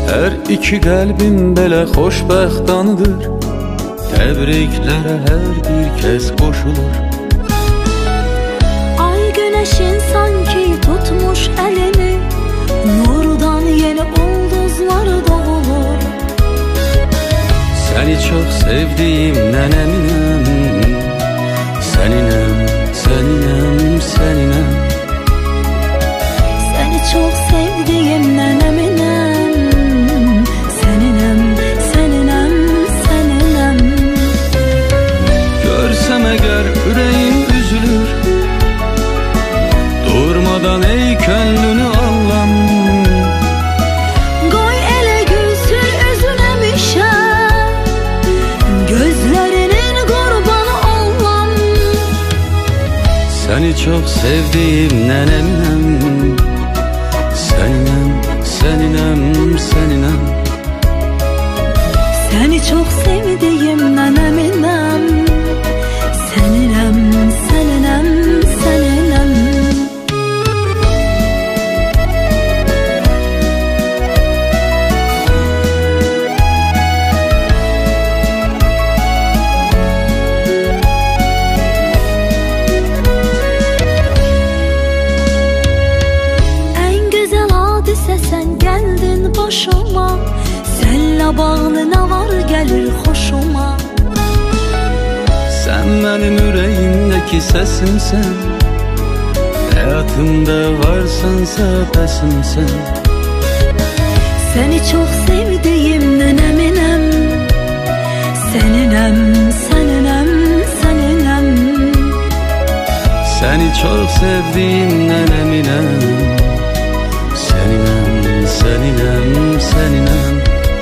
Her iki qəlbim belə xoşbəxt anıdır. Təbriklərə hər bir kəs qoşulur. Ay güneşin sanki tutmuş elini, nurdan yeni ulduzlar doğulur. Səni çox sevdiyim nənəminəm, səninəm, səninəm, səninəm. Seni çok sevdiğim neneminem, seninem, seninem, seninem. Görsəm əgər ürəyim üzülür, durmadan ey könlünü allam. Qoy elə gülsün üzünəmişə, gözlərinin qurbanı ollam. Səni çox sevdiyim nənəminəm, səninəm, səninəm, səninəm. Seni çok sevdiğim neneminem, seninem, seninem, seninem. En güzel hadise sen geldin başıma, senle bağlı ne var gelir hoşuma. Sən mənim ürəyimdəki səsimsən, həyatımda varsansa bəsimsən. Seni çok sevdiğim neneminem, seninem, seninem, seninem. Səni çox sevdiyim nənəminəm, səninəm, səninəm, səninəm.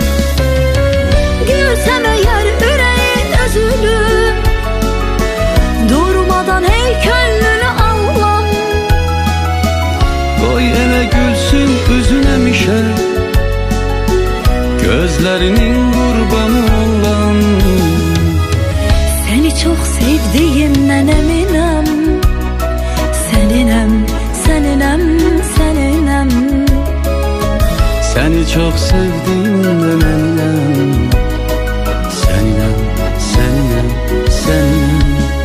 Gülsem eğer yüreğin üzülür, durmadan ey könlünü allam. Qoy elə gülsün üzünəmişə, gözlərinin qurbanı olan. Seni çok sevdiğim neneminem, seninem, seninem, seninem. Səni çox sevdiyim nənəminəm, səninəm, səninəm, səninəm.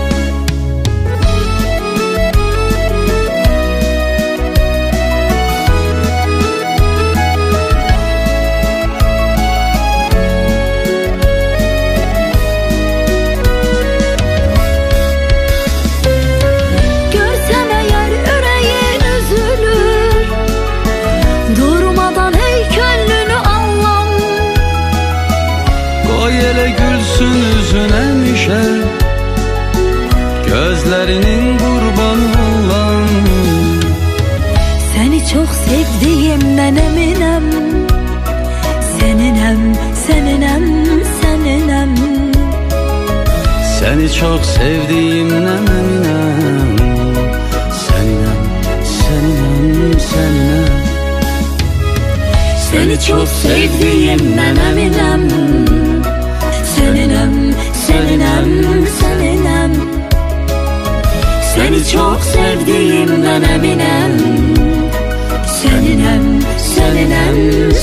Görsem eğer yüreğin üzülür, durmadan ey könlünü allam. Qoy elə gülsün üzünəmişə, gözlərinin qurbanı olan. Seni çok sevdiğim neneminem, seninem, seninem, seninem. Səni çox sevdiyim nənəminəm, səninəm, səninəm, səninəm. Seni çok sevdiğim neneminem, seninem, seninem, seninem. Seni çok sevdiğim neneminem, seninem, seninem,